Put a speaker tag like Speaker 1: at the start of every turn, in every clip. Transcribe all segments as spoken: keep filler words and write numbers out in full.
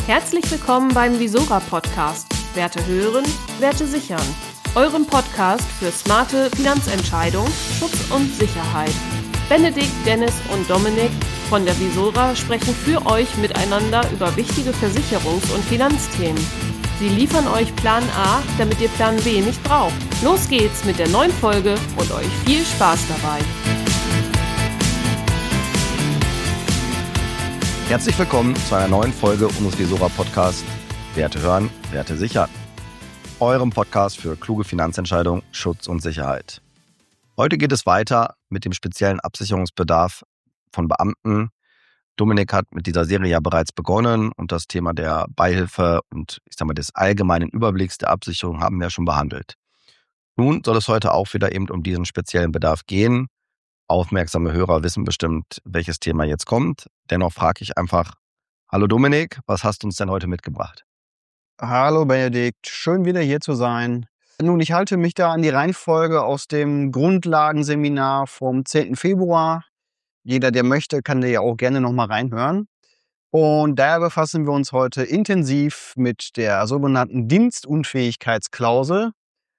Speaker 1: Herzlich willkommen beim Visora Podcast. Werte hören, Werte sichern. Eurem Podcast für smarte Finanzentscheidungen, Schutz und Sicherheit. Benedikt, Dennis und Dominik von der Visora sprechen für euch miteinander über wichtige Versicherungs- und Finanzthemen. Sie liefern euch Plan A, damit ihr Plan B nicht braucht. Los geht's mit der neuen Folge und euch viel Spaß dabei.
Speaker 2: Herzlich willkommen zu einer neuen Folge unseres Visora Podcasts Werte hören, Werte sichern. Eurem Podcast für kluge Finanzentscheidungen, Schutz und Sicherheit. Heute geht es weiter mit dem speziellen Absicherungsbedarf von Beamten. Dominik hat mit dieser Serie ja bereits begonnen und das Thema der Beihilfe und ich sag mal des allgemeinen Überblicks der Absicherung haben wir schon behandelt. Nun soll es heute auch wieder eben um diesen speziellen Bedarf gehen. Aufmerksame Hörer wissen bestimmt, welches Thema jetzt kommt. Dennoch frage ich einfach, hallo Dominik, was hast du uns denn heute mitgebracht?
Speaker 3: Hallo Benedikt, schön wieder hier zu sein. Nun, ich halte mich da an die Reihenfolge aus dem Grundlagenseminar vom zehnten Februar. Jeder, der möchte, kann da ja auch gerne nochmal reinhören. Und daher befassen wir uns heute intensiv mit der sogenannten Dienstunfähigkeitsklausel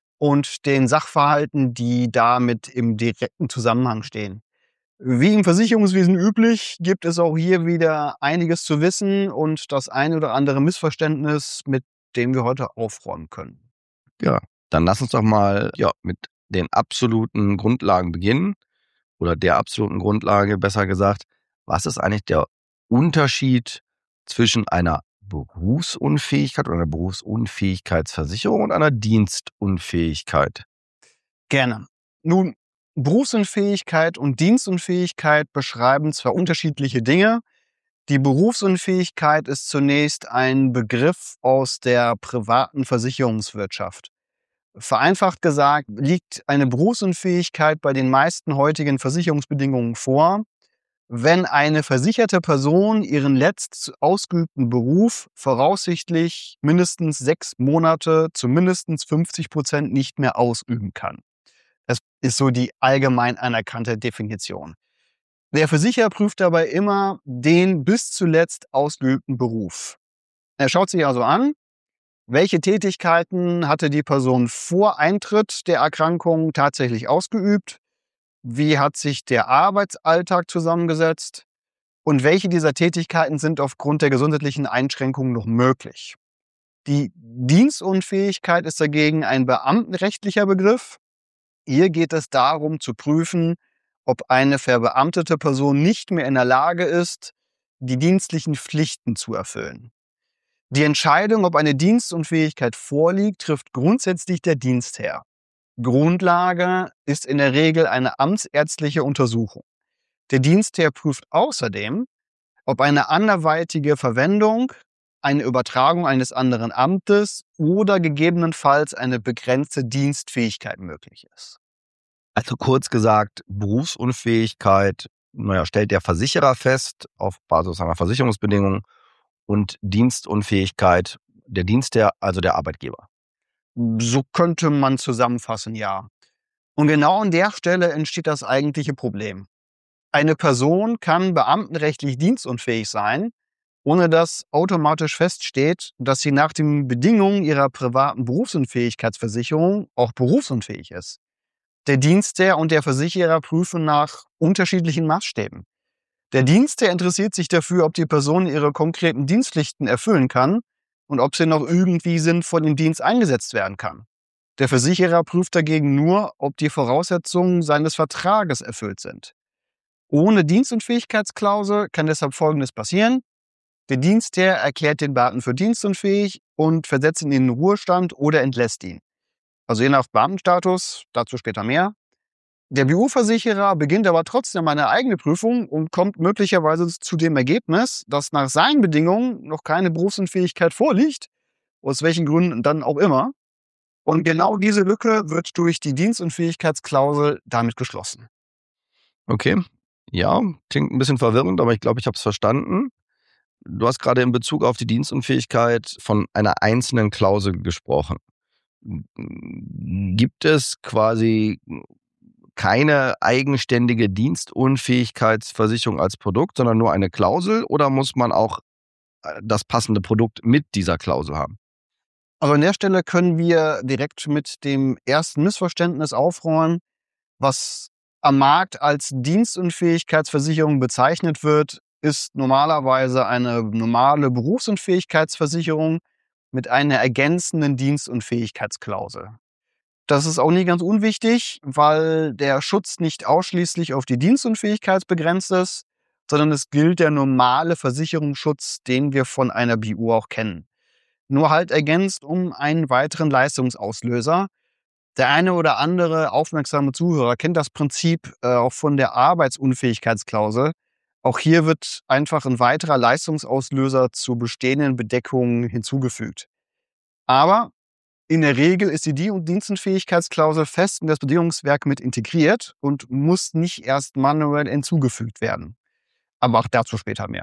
Speaker 3: und den Sachverhalten, die damit im direkten Zusammenhang stehen. Wie im Versicherungswesen üblich, gibt es auch hier wieder einiges zu wissen und das ein oder andere Missverständnis, mit dem wir heute aufräumen können.
Speaker 2: Ja, dann lass uns doch mal ja, mit den absoluten Grundlagen beginnen oder der absoluten Grundlage, besser gesagt. Was ist eigentlich der Unterschied zwischen einer Berufsunfähigkeit oder einer Berufsunfähigkeitsversicherung und einer Dienstunfähigkeit?
Speaker 3: Gerne. Nun, Berufsunfähigkeit und Dienstunfähigkeit beschreiben zwar unterschiedliche Dinge. Die Berufsunfähigkeit ist zunächst ein Begriff aus der privaten Versicherungswirtschaft. Vereinfacht gesagt liegt eine Berufsunfähigkeit bei den meisten heutigen Versicherungsbedingungen vor, wenn eine versicherte Person ihren letzt ausgeübten Beruf voraussichtlich mindestens sechs Monate zu mindestens fünfzig Prozent nicht mehr ausüben kann. Das ist so die allgemein anerkannte Definition. Der Versicherer prüft dabei immer den bis zuletzt ausgeübten Beruf. Er schaut sich also an, welche Tätigkeiten hatte die Person vor Eintritt der Erkrankung tatsächlich ausgeübt, wie hat sich der Arbeitsalltag zusammengesetzt und welche dieser Tätigkeiten sind aufgrund der gesundheitlichen Einschränkungen noch möglich. Die Dienstunfähigkeit ist dagegen ein beamtenrechtlicher Begriff. Hier geht es darum zu prüfen, ob eine verbeamtete Person nicht mehr in der Lage ist, die dienstlichen Pflichten zu erfüllen. Die Entscheidung, ob eine Dienstunfähigkeit vorliegt, trifft grundsätzlich der Dienstherr. Grundlage ist in der Regel eine amtsärztliche Untersuchung. Der Dienstherr prüft außerdem, ob eine anderweitige Verwendung, eine Übertragung eines anderen Amtes oder gegebenenfalls eine begrenzte Dienstfähigkeit möglich ist.
Speaker 2: Also kurz gesagt, Berufsunfähigkeit, naja, stellt der Versicherer fest auf Basis seiner Versicherungsbedingungen und Dienstunfähigkeit der Dienstherr, also der Arbeitgeber.
Speaker 3: So könnte man zusammenfassen, ja. Und genau an der Stelle entsteht das eigentliche Problem. Eine Person kann beamtenrechtlich dienstunfähig sein, ohne dass automatisch feststeht, dass sie nach den Bedingungen ihrer privaten Berufsunfähigkeitsversicherung auch berufsunfähig ist. Der Dienstherr und der Versicherer prüfen nach unterschiedlichen Maßstäben. Der Dienstherr interessiert sich dafür, ob die Person ihre konkreten Dienstpflichten erfüllen kann und ob sie noch irgendwie sinnvoll im Dienst eingesetzt werden kann. Der Versicherer prüft dagegen nur, ob die Voraussetzungen seines Vertrages erfüllt sind. Ohne Dienstunfähigkeitsklausel kann deshalb Folgendes passieren. Der Dienstherr erklärt den Beamten für dienstunfähig und versetzt ihn in den Ruhestand oder entlässt ihn. Also je nach Beamtenstatus, dazu später mehr. Der B U-Versicherer beginnt aber trotzdem eine eigene Prüfung und kommt möglicherweise zu dem Ergebnis, dass nach seinen Bedingungen noch keine Berufsunfähigkeit vorliegt, aus welchen Gründen dann auch immer. Und genau diese Lücke wird durch die Dienstunfähigkeitsklausel damit geschlossen.
Speaker 2: Okay, ja, klingt ein bisschen verwirrend, aber ich glaube, ich habe es verstanden. Du hast gerade in Bezug auf die Dienstunfähigkeit von einer einzelnen Klausel gesprochen. Gibt es quasi keine eigenständige Dienstunfähigkeitsversicherung als Produkt, sondern nur eine Klausel, oder muss man auch das passende Produkt mit dieser Klausel haben?
Speaker 3: Also an der Stelle können wir direkt mit dem ersten Missverständnis aufräumen. Was am Markt als Dienstunfähigkeitsversicherung bezeichnet wird, ist normalerweise eine normale Berufsunfähigkeitsversicherung mit einer ergänzenden Dienstunfähigkeitsklausel. Das ist auch nicht ganz unwichtig, weil der Schutz nicht ausschließlich auf die Dienstunfähigkeit begrenzt ist, sondern es gilt der normale Versicherungsschutz, den wir von einer B U auch kennen. Nur halt ergänzt um einen weiteren Leistungsauslöser. Der eine oder andere aufmerksame Zuhörer kennt das Prinzip äh, auch von der Arbeitsunfähigkeitsklausel. Auch hier wird einfach ein weiterer Leistungsauslöser zur bestehenden Bedeckung hinzugefügt. Aber in der Regel ist die Dienstunfähigkeitsklausel fest in das Bedingungswerk mit integriert und muss nicht erst manuell hinzugefügt werden. Aber auch dazu später mehr.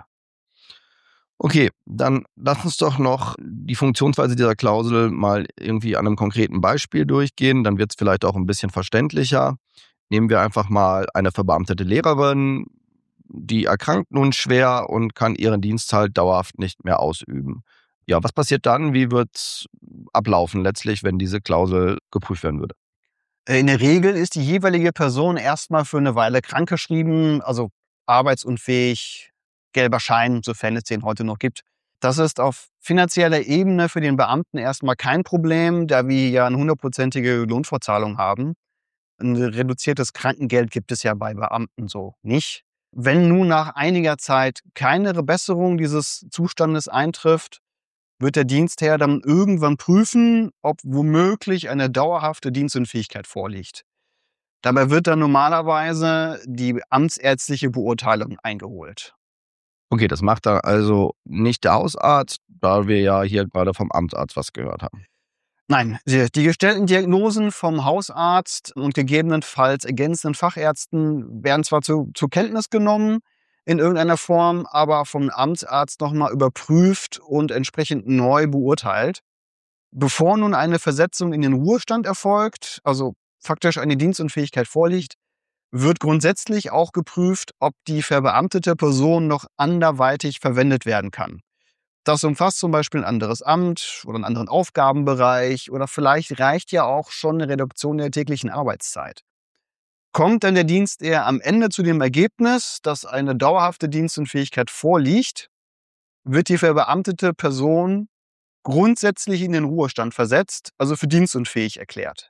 Speaker 2: Okay, dann lass uns doch noch die Funktionsweise dieser Klausel mal irgendwie an einem konkreten Beispiel durchgehen. Dann wird es vielleicht auch ein bisschen verständlicher. Nehmen wir einfach mal eine verbeamtete Lehrerin, die erkrankt nun schwer und kann ihren Dienst halt dauerhaft nicht mehr ausüben. Ja, was passiert dann? Wie wird es ablaufen letztlich, wenn diese Klausel geprüft werden würde?
Speaker 3: In der Regel ist die jeweilige Person erstmal für eine Weile krankgeschrieben, also arbeitsunfähig, gelber Schein, sofern es den heute noch gibt. Das ist auf finanzieller Ebene für den Beamten erstmal kein Problem, da wir ja eine hundertprozentige Lohnfortzahlung haben. Ein reduziertes Krankengeld gibt es ja bei Beamten so nicht. Wenn nun nach einiger Zeit keine Verbesserung dieses Zustandes eintrifft, wird der Dienstherr dann irgendwann prüfen, ob womöglich eine dauerhafte Dienstunfähigkeit vorliegt. Dabei wird dann normalerweise die amtsärztliche Beurteilung eingeholt.
Speaker 2: Okay, das macht dann also nicht der Hausarzt, da wir ja hier gerade vom Amtsarzt was gehört haben.
Speaker 3: Nein, die, die gestellten Diagnosen vom Hausarzt und gegebenenfalls ergänzenden Fachärzten werden zwar zu, zur Kenntnis genommen in irgendeiner Form, aber vom Amtsarzt nochmal überprüft und entsprechend neu beurteilt. Bevor nun eine Versetzung in den Ruhestand erfolgt, also faktisch eine Dienstunfähigkeit vorliegt, wird grundsätzlich auch geprüft, ob die verbeamtete Person noch anderweitig verwendet werden kann. Das umfasst zum Beispiel ein anderes Amt oder einen anderen Aufgabenbereich oder vielleicht reicht ja auch schon eine Reduktion der täglichen Arbeitszeit. Kommt dann der Dienst eher am Ende zu dem Ergebnis, dass eine dauerhafte Dienstunfähigkeit vorliegt, wird die verbeamtete Person grundsätzlich in den Ruhestand versetzt, also für dienstunfähig erklärt.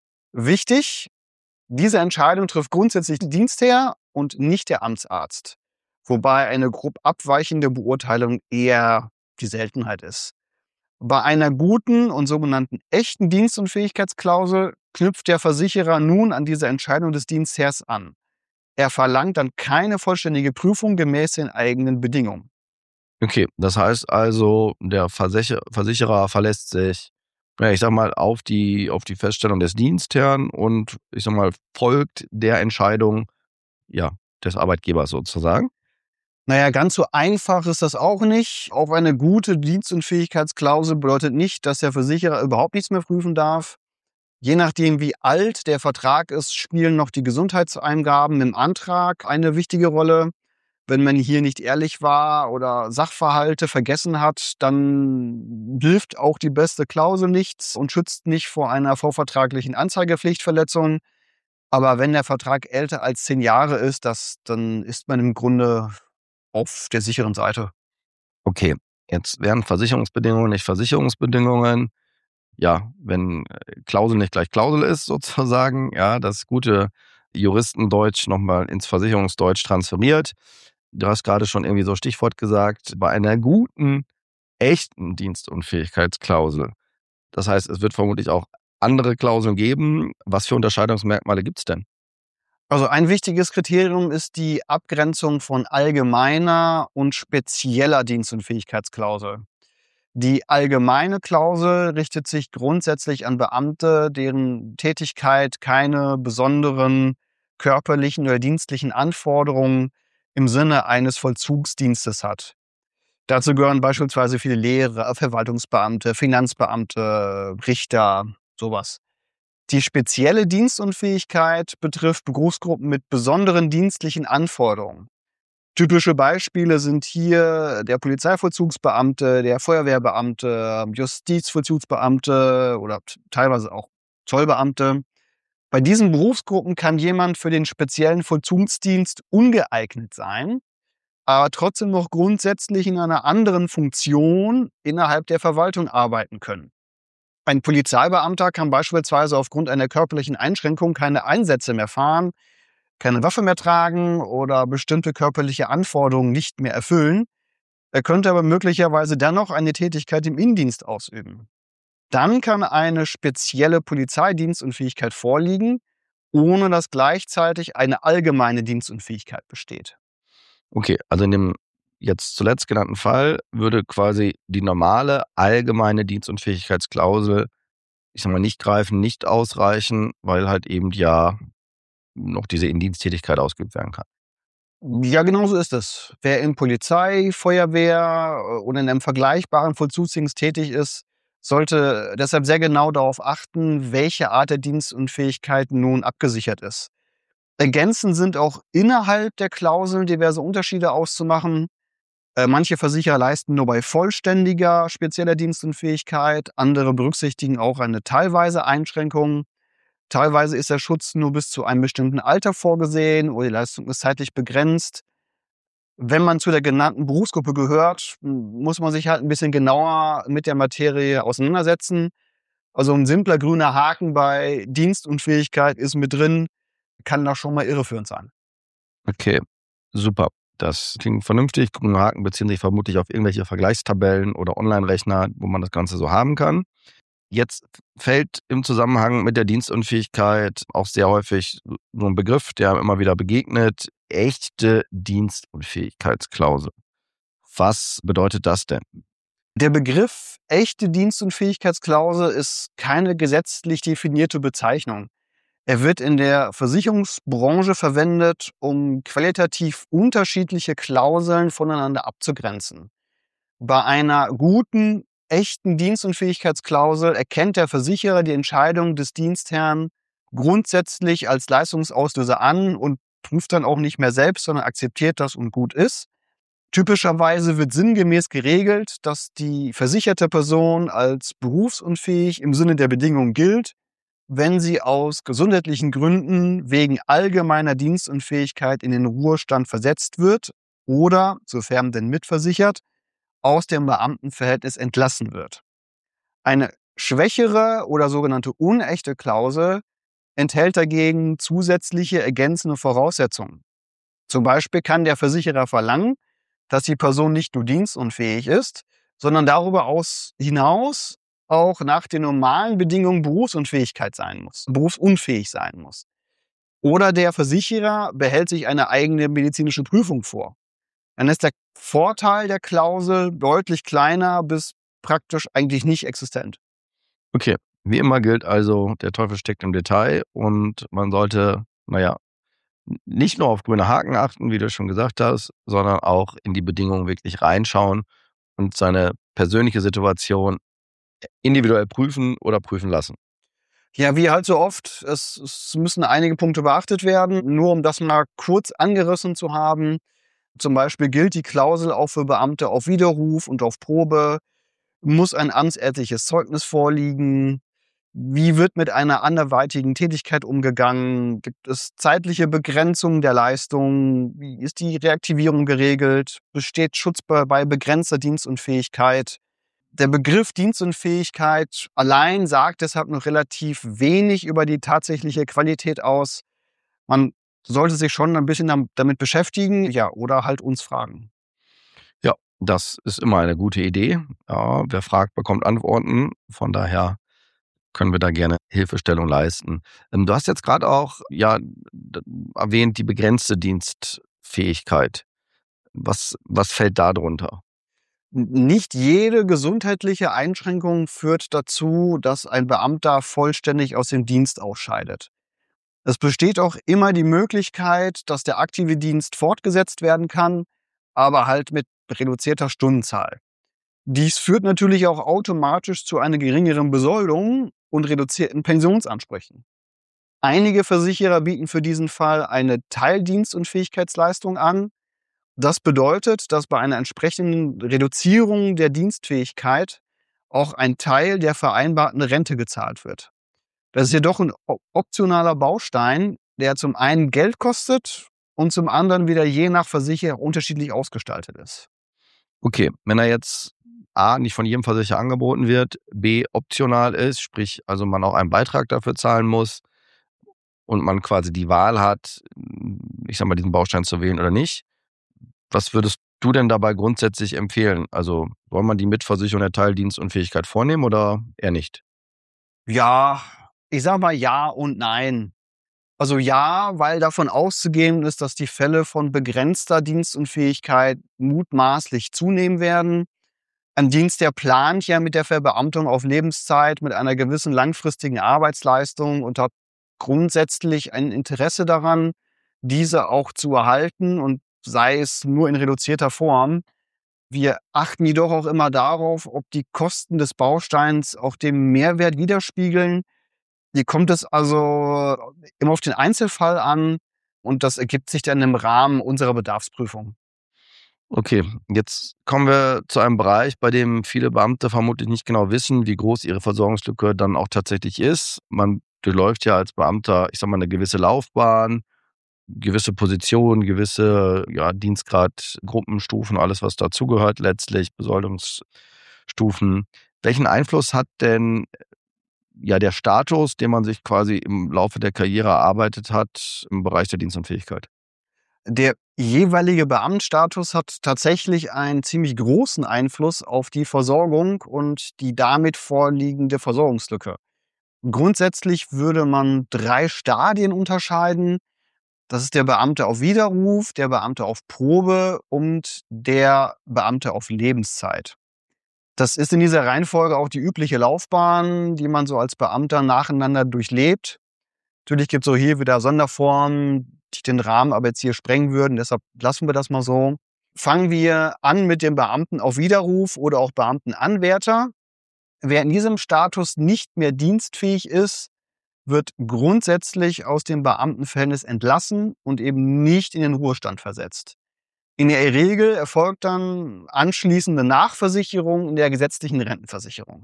Speaker 3: Wichtig, diese Entscheidung trifft grundsätzlich der Dienstherr und nicht der Amtsarzt, wobei eine grob abweichende Beurteilung eher die Seltenheit ist. Bei einer guten und sogenannten echten Dienstunfähigkeitsklausel knüpft der Versicherer nun an diese Entscheidung des Dienstherrs an. Er verlangt dann keine vollständige Prüfung gemäß den eigenen Bedingungen.
Speaker 2: Okay, das heißt also, der Versicher- Versicherer verlässt sich, ja, ich sag mal, auf die, auf die Feststellung des Dienstherrn und ich sag mal, folgt der Entscheidung, ja, des Arbeitgebers sozusagen.
Speaker 3: Naja, ganz so einfach ist das auch nicht. Auch eine gute Dienstunfähigkeitsklausel bedeutet nicht, dass der Versicherer überhaupt nichts mehr prüfen darf. Je nachdem, wie alt der Vertrag ist, spielen noch die Gesundheitseingaben im Antrag eine wichtige Rolle. Wenn man hier nicht ehrlich war oder Sachverhalte vergessen hat, dann hilft auch die beste Klausel nichts und schützt nicht vor einer vorvertraglichen Anzeigepflichtverletzung. Aber wenn der Vertrag älter als zehn Jahre ist, das, dann ist man im Grunde auf der sicheren Seite.
Speaker 2: Okay, jetzt wären Versicherungsbedingungen nicht Versicherungsbedingungen. Ja, wenn Klausel nicht gleich Klausel ist sozusagen, ja, das gute Juristendeutsch nochmal ins Versicherungsdeutsch transferiert. Du hast gerade schon irgendwie so Stichwort gesagt, bei einer guten, echten Dienstunfähigkeitsklausel. Das heißt, es wird vermutlich auch andere Klauseln geben. Was für Unterscheidungsmerkmale gibt es denn?
Speaker 3: Also ein wichtiges Kriterium ist die Abgrenzung von allgemeiner und spezieller Dienstunfähigkeitsklausel. Die allgemeine Klausel richtet sich grundsätzlich an Beamte, deren Tätigkeit keine besonderen körperlichen oder dienstlichen Anforderungen im Sinne eines Vollzugsdienstes hat. Dazu gehören beispielsweise viele Lehrer, Verwaltungsbeamte, Finanzbeamte, Richter, sowas. Die spezielle Dienstunfähigkeit betrifft Berufsgruppen mit besonderen dienstlichen Anforderungen. Typische Beispiele sind hier der Polizeivollzugsbeamte, der Feuerwehrbeamte, Justizvollzugsbeamte oder teilweise auch Zollbeamte. Bei diesen Berufsgruppen kann jemand für den speziellen Vollzugsdienst ungeeignet sein, aber trotzdem noch grundsätzlich in einer anderen Funktion innerhalb der Verwaltung arbeiten können. Ein Polizeibeamter kann beispielsweise aufgrund einer körperlichen Einschränkung keine Einsätze mehr fahren, keine Waffe mehr tragen oder bestimmte körperliche Anforderungen nicht mehr erfüllen. Er könnte aber möglicherweise dennoch eine Tätigkeit im Innendienst ausüben. Dann kann eine spezielle Polizeidienstunfähigkeit vorliegen, ohne dass gleichzeitig eine allgemeine Dienstunfähigkeit besteht.
Speaker 2: Okay, also in dem jetzt zuletzt genannten Fall würde quasi die normale allgemeine Dienstunfähigkeitsklausel, ich sag mal, nicht greifen, nicht ausreichen, weil halt eben ja noch diese Indiensttätigkeit ausgeübt werden kann.
Speaker 3: Ja, genau so ist es. Wer in Polizei, Feuerwehr oder in einem vergleichbaren Vollzugsdienst tätig ist, sollte deshalb sehr genau darauf achten, welche Art der Dienstunfähigkeit nun abgesichert ist. Ergänzend sind auch innerhalb der Klauseln diverse Unterschiede auszumachen. Äh, manche Versicherer leisten nur bei vollständiger spezieller Dienstunfähigkeit, andere berücksichtigen auch eine teilweise Einschränkung. Teilweise ist der Schutz nur bis zu einem bestimmten Alter vorgesehen oder die Leistung ist zeitlich begrenzt. Wenn man zu der genannten Berufsgruppe gehört, muss man sich halt ein bisschen genauer mit der Materie auseinandersetzen. Also ein simpler grüner Haken bei Dienstunfähigkeit ist mit drin, kann da schon mal irreführend sein.
Speaker 2: Okay, super. Das klingt vernünftig. Grüne Haken beziehen sich vermutlich auf irgendwelche Vergleichstabellen oder Online-Rechner, wo man das Ganze so haben kann. Jetzt fällt im Zusammenhang mit der Dienstunfähigkeit auch sehr häufig so ein Begriff, der immer wieder begegnet: echte Dienstunfähigkeitsklausel. Was bedeutet das denn?
Speaker 3: Der Begriff echte Dienstunfähigkeitsklausel ist keine gesetzlich definierte Bezeichnung. Er wird in der Versicherungsbranche verwendet, um qualitativ unterschiedliche Klauseln voneinander abzugrenzen. Bei einer guten, echten Dienstunfähigkeitsklausel erkennt der Versicherer die Entscheidung des Dienstherrn grundsätzlich als Leistungsauslöser an und prüft dann auch nicht mehr selbst, sondern akzeptiert das und gut ist. Typischerweise wird sinngemäß geregelt, dass die versicherte Person als berufsunfähig im Sinne der Bedingungen gilt, wenn sie aus gesundheitlichen Gründen wegen allgemeiner Dienstunfähigkeit in den Ruhestand versetzt wird oder, sofern denn mitversichert, aus dem Beamtenverhältnis entlassen wird. Eine schwächere oder sogenannte unechte Klausel enthält dagegen zusätzliche ergänzende Voraussetzungen. Zum Beispiel kann der Versicherer verlangen, dass die Person nicht nur dienstunfähig ist, sondern darüber aus hinaus auch nach den normalen Bedingungen Berufsunfähigkeit sein muss, berufsunfähig sein muss. Oder der Versicherer behält sich eine eigene medizinische Prüfung vor. Dann ist der Vorteil der Klausel deutlich kleiner bis praktisch eigentlich nicht existent.
Speaker 2: Okay, wie immer gilt also, der Teufel steckt im Detail und man sollte, naja, nicht nur auf grüne Haken achten, wie du schon gesagt hast, sondern auch in die Bedingungen wirklich reinschauen und seine persönliche Situation individuell prüfen oder prüfen lassen.
Speaker 3: Ja, wie halt so oft, es, es müssen einige Punkte beachtet werden. Nur um das mal kurz angerissen zu haben. Zum Beispiel gilt die Klausel auch für Beamte auf Widerruf und auf Probe. Muss ein amtsärztliches Zeugnis vorliegen? Wie wird mit einer anderweitigen Tätigkeit umgegangen? Gibt es zeitliche Begrenzungen der Leistung? Wie ist die Reaktivierung geregelt? Besteht Schutz bei, bei begrenzter Dienstunfähigkeit? Der Begriff Dienstunfähigkeit allein sagt deshalb noch relativ wenig über die tatsächliche Qualität aus. Man sollte sich schon ein bisschen damit beschäftigen, ja, oder halt uns fragen.
Speaker 2: Ja, das ist immer eine gute Idee. Ja, wer fragt, bekommt Antworten. Von daher können wir da gerne Hilfestellung leisten. Du hast jetzt gerade auch ja erwähnt, die begrenzte Dienstfähigkeit. Was, was fällt da drunter?
Speaker 3: Nicht jede gesundheitliche Einschränkung führt dazu, dass ein Beamter vollständig aus dem Dienst ausscheidet. Es besteht auch immer die Möglichkeit, dass der aktive Dienst fortgesetzt werden kann, aber halt mit reduzierter Stundenzahl. Dies führt natürlich auch automatisch zu einer geringeren Besoldung und reduzierten Pensionsansprüchen. Einige Versicherer bieten für diesen Fall eine Teildienstunfähigkeitsleistung an Das bedeutet, dass bei einer entsprechenden Reduzierung der Dienstfähigkeit auch ein Teil der vereinbarten Rente gezahlt wird. Das ist jedoch ein optionaler Baustein, der zum einen Geld kostet und zum anderen wieder je nach Versicherer unterschiedlich ausgestaltet ist.
Speaker 2: Okay, wenn er jetzt A, nicht von jedem Versicherer angeboten wird, B, optional ist, sprich also man auch einen Beitrag dafür zahlen muss und man quasi die Wahl hat, ich sag mal, diesen Baustein zu wählen oder nicht. Was würdest du denn dabei grundsätzlich empfehlen? Also soll man die Mitversicherung der Teildienstunfähigkeit vornehmen oder eher nicht?
Speaker 3: Ja, ich sag mal ja und nein. Also ja, weil davon auszugehen ist, dass die Fälle von begrenzter Dienstunfähigkeit mutmaßlich zunehmen werden. Ein Dienst, der plant ja mit der Verbeamtung auf Lebenszeit mit einer gewissen langfristigen Arbeitsleistung und hat grundsätzlich ein Interesse daran, diese auch zu erhalten und sei es nur in reduzierter Form. Wir achten jedoch auch immer darauf, ob die Kosten des Bausteins auch dem Mehrwert widerspiegeln. Hier kommt es also immer auf den Einzelfall an und das ergibt sich dann im Rahmen unserer Bedarfsprüfung.
Speaker 2: Okay, jetzt kommen wir zu einem Bereich, bei dem viele Beamte vermutlich nicht genau wissen, wie groß ihre Versorgungslücke dann auch tatsächlich ist. Man durchläuft ja als Beamter, ich sag mal, eine gewisse Laufbahn, gewisse Position, gewisse ja, Dienstgrad, Gruppenstufen, alles was dazugehört letztlich, Besoldungsstufen. Welchen Einfluss hat denn ja der Status, den man sich quasi im Laufe der Karriere erarbeitet hat im Bereich der Dienstunfähigkeit?
Speaker 3: Der jeweilige Beamtenstatus hat tatsächlich einen ziemlich großen Einfluss auf die Versorgung und die damit vorliegende Versorgungslücke. Grundsätzlich würde man drei Stadien unterscheiden. Das ist der Beamte auf Widerruf, der Beamte auf Probe und der Beamte auf Lebenszeit. Das ist in dieser Reihenfolge auch die übliche Laufbahn, die man so als Beamter nacheinander durchlebt. Natürlich gibt es auch hier wieder Sonderformen, die den Rahmen aber jetzt hier sprengen würden. Deshalb lassen wir das mal so. Fangen wir an mit dem Beamten auf Widerruf oder auch Beamtenanwärter. Wer in diesem Status nicht mehr dienstfähig ist, wird grundsätzlich aus dem Beamtenverhältnis entlassen und eben nicht in den Ruhestand versetzt. In der Regel erfolgt dann anschließende Nachversicherung in der gesetzlichen Rentenversicherung.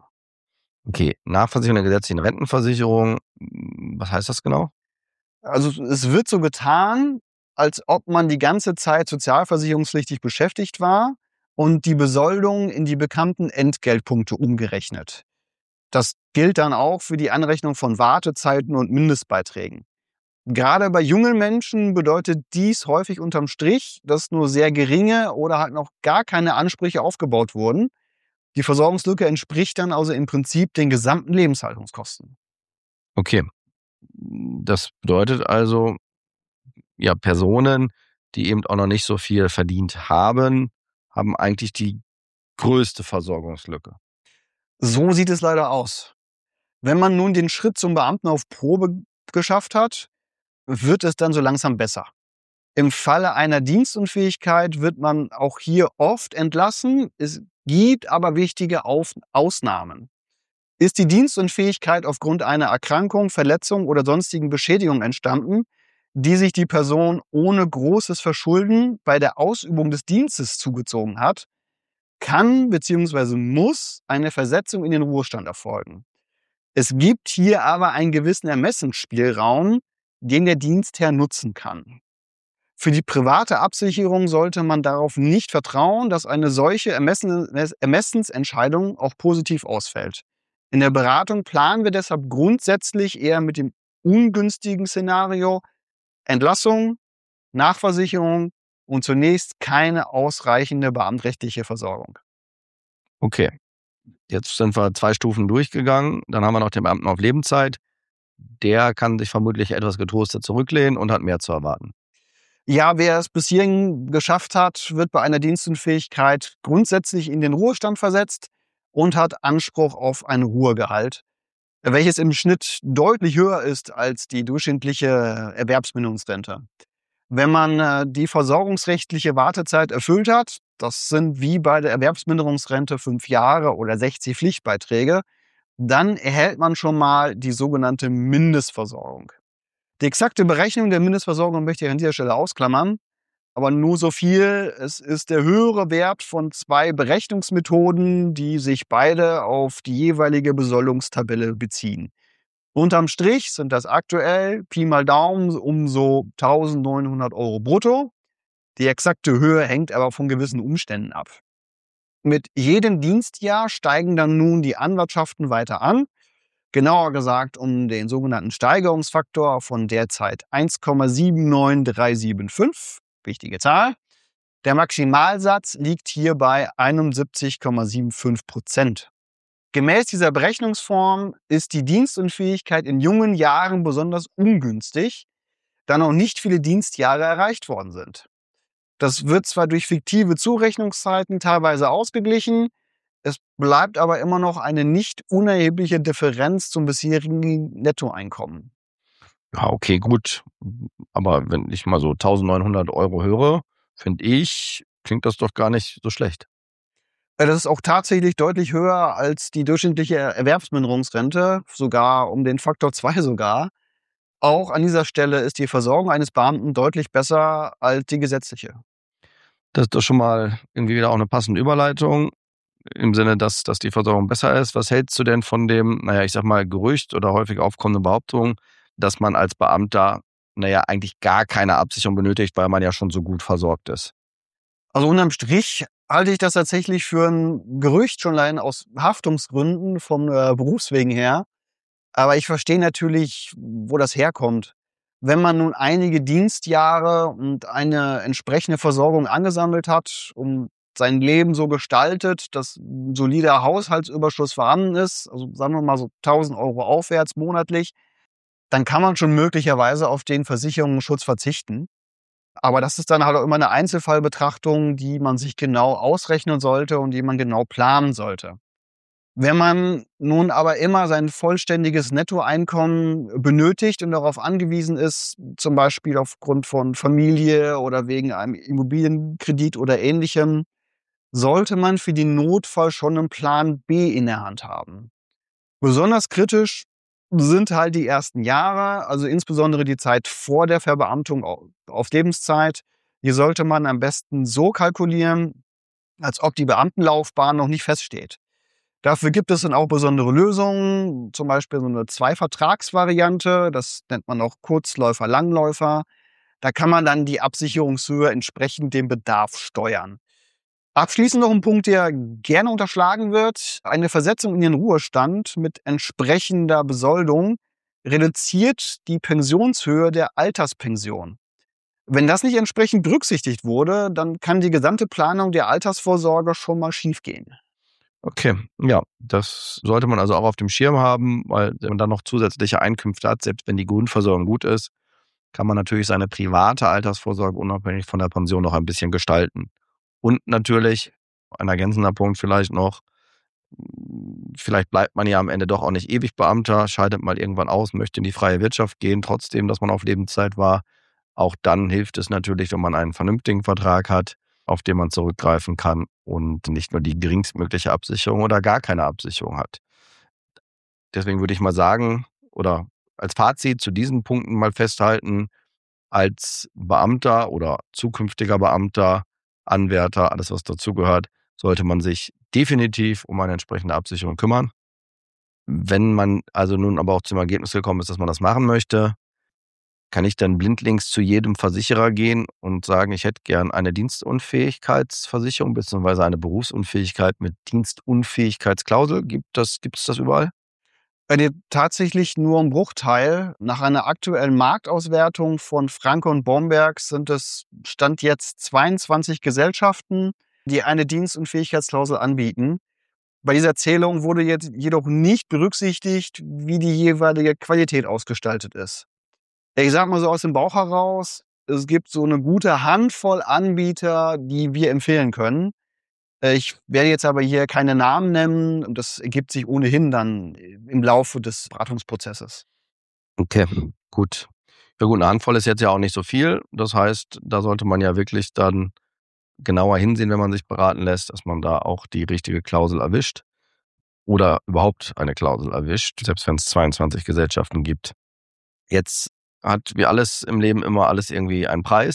Speaker 2: Okay, Nachversicherung der gesetzlichen Rentenversicherung, was heißt das genau?
Speaker 3: Also es wird so getan, als ob man die ganze Zeit sozialversicherungspflichtig beschäftigt war und die Besoldung in die bekannten Entgeltpunkte umgerechnet. Das gilt dann auch für die Anrechnung von Wartezeiten und Mindestbeiträgen. Gerade bei jungen Menschen bedeutet dies häufig unterm Strich, dass nur sehr geringe oder halt noch gar keine Ansprüche aufgebaut wurden. Die Versorgungslücke entspricht dann also im Prinzip den gesamten Lebenshaltungskosten.
Speaker 2: Okay, das bedeutet also, ja, Personen, die eben auch noch nicht so viel verdient haben, haben eigentlich die größte Versorgungslücke.
Speaker 3: So sieht es leider aus. Wenn man nun den Schritt zum Beamten auf Probe geschafft hat, wird es dann so langsam besser. Im Falle einer Dienstunfähigkeit wird man auch hier oft entlassen. Es gibt aber wichtige Ausnahmen. Ist die Dienstunfähigkeit aufgrund einer Erkrankung, Verletzung oder sonstigen Beschädigung entstanden, die sich die Person ohne großes Verschulden bei der Ausübung des Dienstes zugezogen hat, kann bzw. muss eine Versetzung in den Ruhestand erfolgen. Es gibt hier aber einen gewissen Ermessensspielraum, den der Dienstherr nutzen kann. Für die private Absicherung sollte man darauf nicht vertrauen, dass eine solche Ermessensentscheidung auch positiv ausfällt. In der Beratung planen wir deshalb grundsätzlich eher mit dem ungünstigen Szenario Entlassung, Nachversicherung und zunächst keine ausreichende beamtrechtliche Versorgung.
Speaker 2: Okay, jetzt sind wir zwei Stufen durchgegangen. Dann haben wir noch den Beamten auf Lebenszeit. Der kann sich vermutlich etwas getröstet zurücklehnen und hat mehr zu erwarten.
Speaker 3: Ja, wer es bis hierhin geschafft hat, wird bei einer Dienstunfähigkeit grundsätzlich in den Ruhestand versetzt und hat Anspruch auf ein Ruhegehalt, welches im Schnitt deutlich höher ist als die durchschnittliche Erwerbsminderungsrente. Wenn man äh, die versorgungsrechtliche Wartezeit erfüllt hat, das sind wie bei der Erwerbsminderungsrente fünf Jahre oder sechzig Pflichtbeiträge, dann erhält man schon mal die sogenannte Mindestversorgung. Die exakte Berechnung der Mindestversorgung möchte ich an dieser Stelle ausklammern, aber nur so viel. Es ist der höhere Wert von zwei Berechnungsmethoden, die sich beide auf die jeweilige Besoldungstabelle beziehen. Unterm Strich sind das aktuell, Pi mal Daumen, um so eintausendneunhundert Euro brutto. Die exakte Höhe hängt aber von gewissen Umständen ab. Mit jedem Dienstjahr steigen dann nun die Anwartschaften weiter an. Genauer gesagt um den sogenannten Steigerungsfaktor von derzeit eins Komma sieben neun drei sieben fünf, wichtige Zahl. Der Maximalsatz liegt hier bei einundsiebzig Komma fünfundsiebzig Prozent. Gemäß dieser Berechnungsform ist die Dienstunfähigkeit in jungen Jahren besonders ungünstig, da noch nicht viele Dienstjahre erreicht worden sind. Das wird zwar durch fiktive Zurechnungszeiten teilweise ausgeglichen, es bleibt aber immer noch eine nicht unerhebliche Differenz zum bisherigen Nettoeinkommen.
Speaker 2: Ja, okay, gut. Aber wenn ich mal so eintausendneunhundert Euro höre, finde ich, klingt das doch gar nicht so schlecht.
Speaker 3: Das ist auch tatsächlich deutlich höher als die durchschnittliche Erwerbsminderungsrente, sogar um den Faktor zwei sogar. Auch an dieser Stelle ist die Versorgung eines Beamten deutlich besser als die gesetzliche.
Speaker 2: Das ist doch schon mal irgendwie wieder auch eine passende Überleitung, im Sinne, dass, dass die Versorgung besser ist. Was hältst du denn von dem, naja, ich sag mal, Gerücht oder häufig aufkommende Behauptung, dass man als Beamter, naja, eigentlich gar keine Absicherung benötigt, weil man ja schon so gut versorgt ist?
Speaker 3: Also unterm Strich halte ich das tatsächlich für ein Gerücht, schon allein aus Haftungsgründen vom äh, Berufswegen her. Aber ich verstehe natürlich, wo das herkommt. Wenn man nun einige Dienstjahre und eine entsprechende Versorgung angesammelt hat und sein Leben so gestaltet, dass ein solider Haushaltsüberschuss vorhanden ist, also sagen wir mal so tausend Euro aufwärts monatlich, dann kann man schon möglicherweise auf den Versicherungsschutz verzichten. Aber das ist dann halt auch immer eine Einzelfallbetrachtung, die man sich genau ausrechnen sollte und die man genau planen sollte. Wenn man nun aber immer sein vollständiges Nettoeinkommen benötigt und darauf angewiesen ist, zum Beispiel aufgrund von Familie oder wegen einem Immobilienkredit oder Ähnlichem, sollte man für den Notfall schon einen Plan B in der Hand haben. Besonders kritisch sind halt die ersten Jahre, also insbesondere die Zeit vor der Verbeamtung auf Lebenszeit. Hier sollte man am besten so kalkulieren, als ob die Beamtenlaufbahn noch nicht feststeht. Dafür gibt es dann auch besondere Lösungen, zum Beispiel so eine Zwei-Vertrags-Variante, das nennt man auch Kurzläufer, Langläufer. Da kann man dann die Absicherungshöhe entsprechend dem Bedarf steuern. Abschließend noch ein Punkt, der gerne unterschlagen wird. Eine Versetzung in den Ruhestand mit entsprechender Besoldung reduziert die Pensionshöhe der Alterspension. Wenn das nicht entsprechend berücksichtigt wurde, dann kann die gesamte Planung der Altersvorsorge schon mal schiefgehen.
Speaker 2: Okay, ja, das sollte man also auch auf dem Schirm haben, weil wenn man dann noch zusätzliche Einkünfte hat, selbst wenn die Grundversorgung gut ist, kann man natürlich seine private Altersvorsorge unabhängig von der Pension noch ein bisschen gestalten. Und natürlich, ein ergänzender Punkt vielleicht noch, vielleicht bleibt man ja am Ende doch auch nicht ewig Beamter, scheidet mal irgendwann aus, möchte in die freie Wirtschaft gehen, trotzdem, dass man auf Lebenszeit war. Auch dann hilft es natürlich, wenn man einen vernünftigen Vertrag hat, auf den man zurückgreifen kann und nicht nur die geringstmögliche Absicherung oder gar keine Absicherung hat. Deswegen würde ich mal sagen, oder als Fazit zu diesen Punkten mal festhalten, als Beamter oder zukünftiger Beamter, Anwärter, alles was dazugehört, sollte man sich definitiv um eine entsprechende Absicherung kümmern. Wenn man also nun aber auch zum Ergebnis gekommen ist, dass man das machen möchte, kann ich dann blindlings zu jedem Versicherer gehen und sagen, ich hätte gern eine Dienstunfähigkeitsversicherung bzw. eine Berufsunfähigkeit mit Dienstunfähigkeitsklausel. Gibt das, gibt es das überall?
Speaker 3: Äh, tatsächlich nur ein Bruchteil. Nach einer aktuellen Marktauswertung von Franke und Bomberg sind es Stand jetzt zweiundzwanzig Gesellschaften, die eine Dienstunfähigkeitsklausel anbieten. Bei dieser Zählung wurde jetzt jedoch nicht berücksichtigt, wie die jeweilige Qualität ausgestaltet ist. Ich sag mal so aus dem Bauch heraus, es gibt so eine gute Handvoll Anbieter, die wir empfehlen können. Ich werde jetzt aber hier keine Namen nennen und das ergibt sich ohnehin dann im Laufe des Beratungsprozesses.
Speaker 2: Okay, gut. Ja gut, eine Handvoll ist jetzt ja auch nicht so viel. Das heißt, da sollte man ja wirklich dann genauer hinsehen, wenn man sich beraten lässt, dass man da auch die richtige Klausel erwischt oder überhaupt eine Klausel erwischt, selbst wenn es zweiundzwanzig Gesellschaften gibt. Jetzt hat wie alles im Leben immer alles irgendwie einen Preis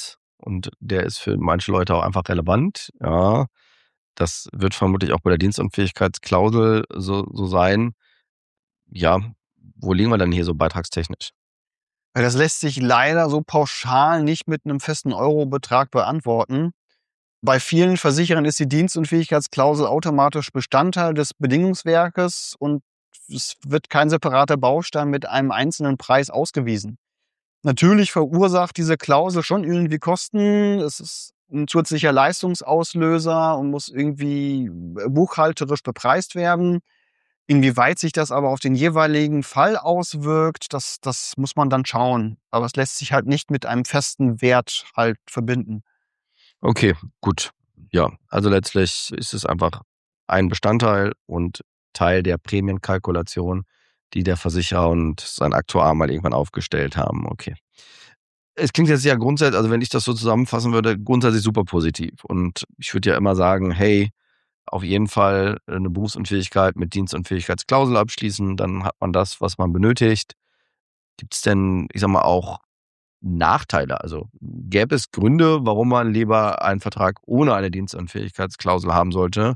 Speaker 2: und der ist für manche Leute auch einfach relevant. Ja, das wird vermutlich auch bei der Dienstunfähigkeitsklausel so, so sein. Ja, wo liegen wir denn hier so beitragstechnisch?
Speaker 3: Das lässt sich leider so pauschal nicht mit einem festen Eurobetrag beantworten. Bei vielen Versicherern ist die Dienstunfähigkeitsklausel automatisch Bestandteil des Bedingungswerkes und es wird kein separater Baustein mit einem einzelnen Preis ausgewiesen. Natürlich verursacht diese Klausel schon irgendwie Kosten. Es ist ein zusätzlicher Leistungsauslöser und muss irgendwie buchhalterisch bepreist werden. Inwieweit sich das aber auf den jeweiligen Fall auswirkt, das, das muss man dann schauen. Aber es lässt sich halt nicht mit einem festen Wert halt verbinden.
Speaker 2: Okay, gut. Ja, also letztlich ist es einfach ein Bestandteil und Teil der Prämienkalkulation, die der Versicherer und sein Aktuar mal irgendwann aufgestellt haben. Okay. Es klingt jetzt ja grundsätzlich, also wenn ich das so zusammenfassen würde, grundsätzlich super positiv. Und ich würde ja immer sagen, hey, auf jeden Fall eine Berufsunfähigkeit mit Dienstunfähigkeitsklausel abschließen, dann hat man das, was man benötigt. Gibt es denn, ich sag mal, auch Nachteile? Also gäbe es Gründe, warum man lieber einen Vertrag ohne eine Dienstunfähigkeitsklausel haben sollte?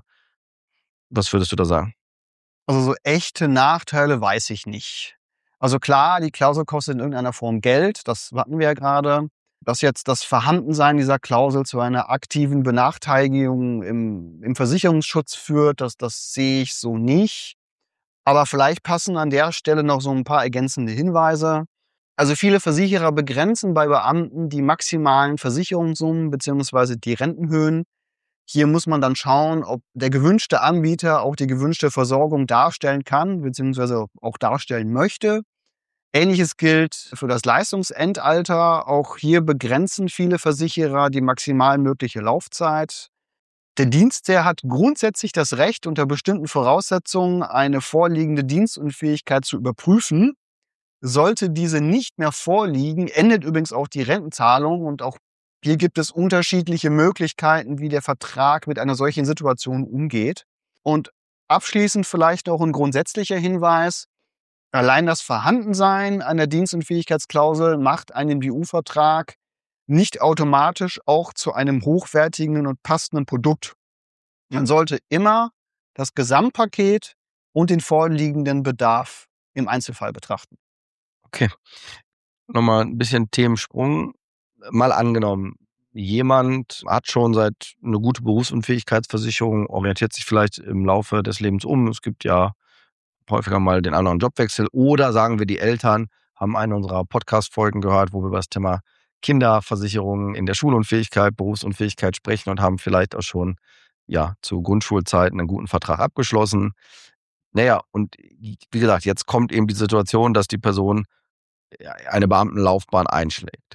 Speaker 2: Was würdest du da sagen?
Speaker 3: Also so echte Nachteile weiß ich nicht. Also klar, die Klausel kostet in irgendeiner Form Geld, das hatten wir ja gerade. Dass jetzt das Vorhandensein dieser Klausel zu einer aktiven Benachteiligung im, im Versicherungsschutz führt, das, das sehe ich so nicht. Aber vielleicht passen an der Stelle noch so ein paar ergänzende Hinweise. Also viele Versicherer begrenzen bei Beamten die maximalen Versicherungssummen bzw. die Rentenhöhen. Hier muss man dann schauen, ob der gewünschte Anbieter auch die gewünschte Versorgung darstellen kann bzw. auch darstellen möchte. Ähnliches gilt für das Leistungsendalter. Auch hier begrenzen viele Versicherer die maximal mögliche Laufzeit. Der Dienstherr hat grundsätzlich das Recht, unter bestimmten Voraussetzungen eine vorliegende Dienstunfähigkeit zu überprüfen. Sollte diese nicht mehr vorliegen, endet übrigens auch die Rentenzahlung und auch hier gibt es unterschiedliche Möglichkeiten, wie der Vertrag mit einer solchen Situation umgeht. Und abschließend vielleicht noch ein grundsätzlicher Hinweis. Allein das Vorhandensein einer Dienstunfähigkeitsklausel macht einen B U-Vertrag nicht automatisch auch zu einem hochwertigen und passenden Produkt. Man sollte immer das Gesamtpaket und den vorliegenden Bedarf im Einzelfall betrachten.
Speaker 2: Okay, nochmal ein bisschen Themensprung. Mal angenommen, jemand hat schon seit eine gute Berufsunfähigkeitsversicherung, orientiert sich vielleicht im Laufe des Lebens um. Es gibt ja häufiger mal den anderen Jobwechsel. Oder sagen wir, die Eltern haben eine unserer Podcast-Folgen gehört, wo wir über das Thema Kinderversicherungen in der Schulunfähigkeit, Berufsunfähigkeit sprechen und haben vielleicht auch schon ja zu Grundschulzeiten einen guten Vertrag abgeschlossen. Naja, und wie gesagt, jetzt kommt eben die Situation, dass die Person eine Beamtenlaufbahn einschlägt.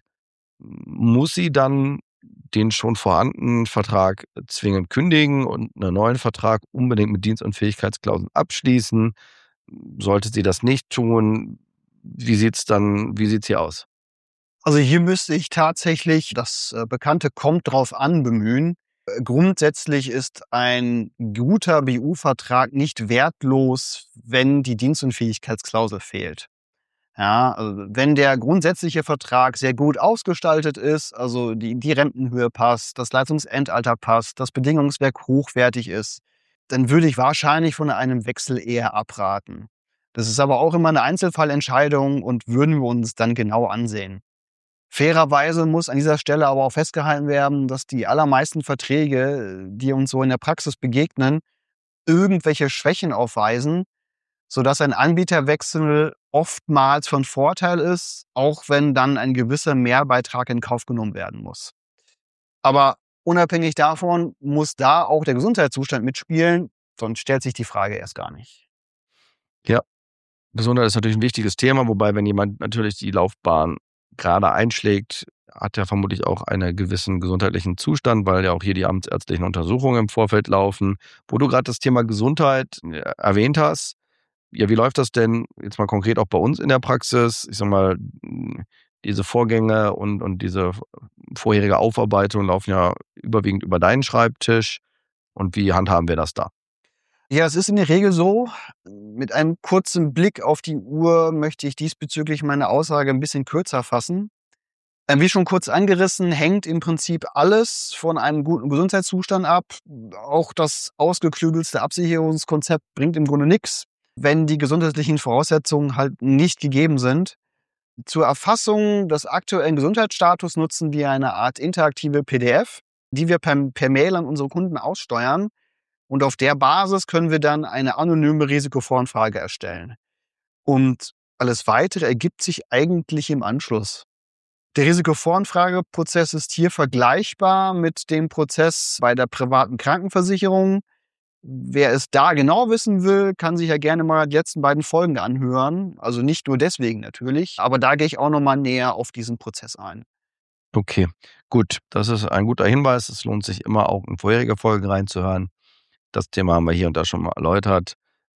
Speaker 2: Muss sie dann den schon vorhandenen Vertrag zwingend kündigen und einen neuen Vertrag unbedingt mit Dienstunfähigkeitsklauseln abschließen? Sollte sie das nicht tun? Wie sieht's dann, wie sieht's hier aus?
Speaker 3: Also hier müsste ich tatsächlich das äh, bekannte Kommt drauf an bemühen. Äh, Grundsätzlich ist ein guter B U-Vertrag nicht wertlos, wenn die Dienstunfähigkeitsklausel fehlt. Ja, also wenn der grundsätzliche Vertrag sehr gut ausgestaltet ist, also die, die Rentenhöhe passt, das Leistungsendalter passt, das Bedingungswerk hochwertig ist, dann würde ich wahrscheinlich von einem Wechsel eher abraten. Das ist aber auch immer eine Einzelfallentscheidung und würden wir uns dann genau ansehen. Fairerweise muss an dieser Stelle aber auch festgehalten werden, dass die allermeisten Verträge, die uns so in der Praxis begegnen, irgendwelche Schwächen aufweisen, sodass ein Anbieterwechsel oftmals von Vorteil ist, auch wenn dann ein gewisser Mehrbeitrag in Kauf genommen werden muss. Aber unabhängig davon muss da auch der Gesundheitszustand mitspielen, sonst stellt sich die Frage erst gar nicht.
Speaker 2: Ja, Gesundheit ist natürlich ein wichtiges Thema, wobei, wenn jemand natürlich die Laufbahn gerade einschlägt, hat er vermutlich auch einen gewissen gesundheitlichen Zustand, weil ja auch hier die amtsärztlichen Untersuchungen im Vorfeld laufen. Wo du gerade das Thema Gesundheit erwähnt hast, ja, wie läuft das denn jetzt mal konkret auch bei uns in der Praxis? Ich sag mal, diese Vorgänge und, und diese vorherige Aufarbeitung laufen ja überwiegend über deinen Schreibtisch. Und wie handhaben wir das da?
Speaker 3: Ja, es ist in der Regel so. Mit einem kurzen Blick auf die Uhr möchte ich diesbezüglich meine Aussage ein bisschen kürzer fassen. Wie schon kurz angerissen, hängt im Prinzip alles von einem guten Gesundheitszustand ab. Auch das ausgeklügelste Absicherungskonzept bringt im Grunde nichts, wenn die gesundheitlichen Voraussetzungen halt nicht gegeben sind. Zur Erfassung des aktuellen Gesundheitsstatus nutzen wir eine Art interaktive P D F, die wir per, per Mail an unsere Kunden aussteuern. Und auf der Basis können wir dann eine anonyme Risikovoranfrage erstellen. Und alles Weitere ergibt sich eigentlich im Anschluss. Der Risikovoranfrageprozess ist hier vergleichbar mit dem Prozess bei der privaten Krankenversicherung. Wer es da genau wissen will, kann sich ja gerne mal die letzten beiden Folgen anhören. Also nicht nur deswegen natürlich, aber da gehe ich auch nochmal näher auf diesen Prozess ein.
Speaker 2: Okay, gut. Das ist ein guter Hinweis. Es lohnt sich immer auch in vorherige Folgen reinzuhören. Das Thema haben wir hier und da schon mal erläutert.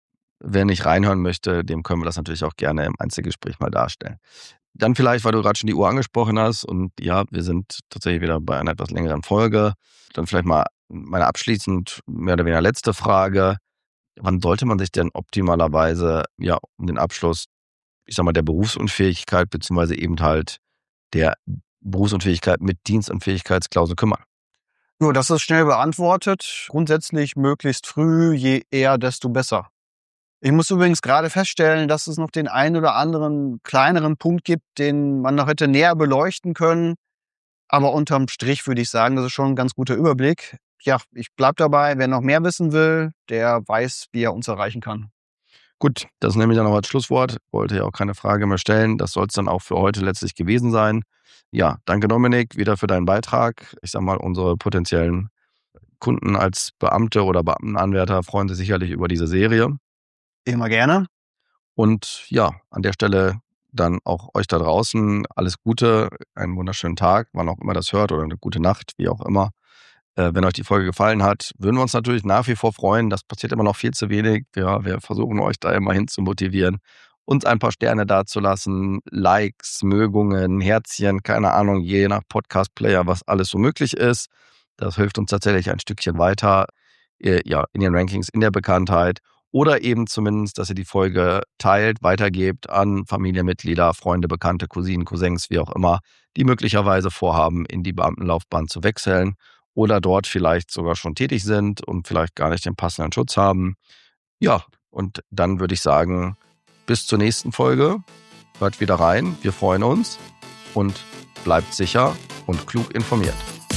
Speaker 2: Wer nicht reinhören möchte, dem können wir das natürlich auch gerne im Einzelgespräch mal darstellen. Dann vielleicht, weil du gerade schon die Uhr angesprochen hast und ja, wir sind tatsächlich wieder bei einer etwas längeren Folge. Dann vielleicht mal meine abschließend mehr oder weniger letzte Frage. Wann sollte man sich denn optimalerweise ja um den Abschluss, ich sag mal, der Berufsunfähigkeit beziehungsweise eben halt der Berufsunfähigkeit mit Dienstunfähigkeitsklausel kümmern?
Speaker 3: Nur, das ist schnell beantwortet. Grundsätzlich möglichst früh, je eher, desto besser. Ich muss übrigens gerade feststellen, dass es noch den einen oder anderen kleineren Punkt gibt, den man noch hätte näher beleuchten können. Aber unterm Strich würde ich sagen, das ist schon ein ganz guter Überblick. Ja, ich bleib dabei. Wer noch mehr wissen will, der weiß, wie er uns erreichen kann.
Speaker 2: Gut, das nehme ich dann noch als Schlusswort. Wollte ja auch keine Frage mehr stellen. Das soll es dann auch für heute letztlich gewesen sein. Ja, danke Dominik wieder für deinen Beitrag. Ich sag mal, unsere potenziellen Kunden als Beamte oder Beamtenanwärter freuen sich sicherlich über diese Serie.
Speaker 3: Immer gerne.
Speaker 2: Und ja, an der Stelle dann auch euch da draußen alles Gute, einen wunderschönen Tag, wann auch immer das hört oder eine gute Nacht, wie auch immer. Äh, wenn euch die Folge gefallen hat, würden wir uns natürlich nach wie vor freuen. Das passiert immer noch viel zu wenig. Ja, wir versuchen euch da immer hin zu motivieren, uns ein paar Sterne dazulassen, Likes, Mögungen, Herzchen, keine Ahnung, je nach Podcast-Player, was alles so möglich ist. Das hilft uns tatsächlich ein Stückchen weiter, äh, ja, in den Rankings, in der Bekanntheit. Oder eben zumindest, dass ihr die Folge teilt, weitergebt an Familienmitglieder, Freunde, Bekannte, Cousinen, Cousins, wie auch immer, die möglicherweise vorhaben, in die Beamtenlaufbahn zu wechseln oder dort vielleicht sogar schon tätig sind und vielleicht gar nicht den passenden Schutz haben. Ja, und dann würde ich sagen, bis zur nächsten Folge. Hört wieder rein, wir freuen uns und bleibt sicher und klug informiert.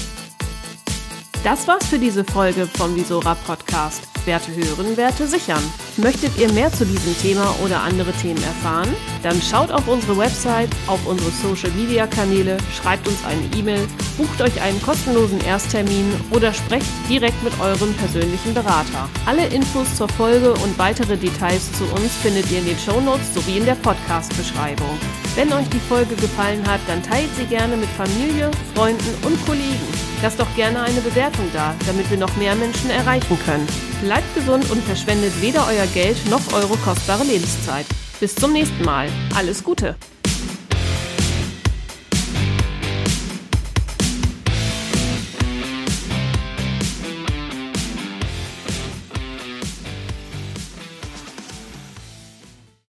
Speaker 1: Das war's für diese Folge vom Visora Podcast. Werte hören, Werte sichern. Möchtet ihr mehr zu diesem Thema oder andere Themen erfahren? Dann schaut auf unsere Website, auf unsere Social-Media-Kanäle, schreibt uns eine E-Mail, bucht euch einen kostenlosen Ersttermin oder sprecht direkt mit eurem persönlichen Berater. Alle Infos zur Folge und weitere Details zu uns findet ihr in den Shownotes sowie in der Podcast-Beschreibung. Wenn euch die Folge gefallen hat, dann teilt sie gerne mit Familie, Freunden und Kollegen. Lasst doch gerne eine Bewertung da, damit wir noch mehr Menschen erreichen können. Bleibt gesund und verschwendet weder euer Geld noch eure kostbare Lebenszeit. Bis zum nächsten Mal. Alles Gute!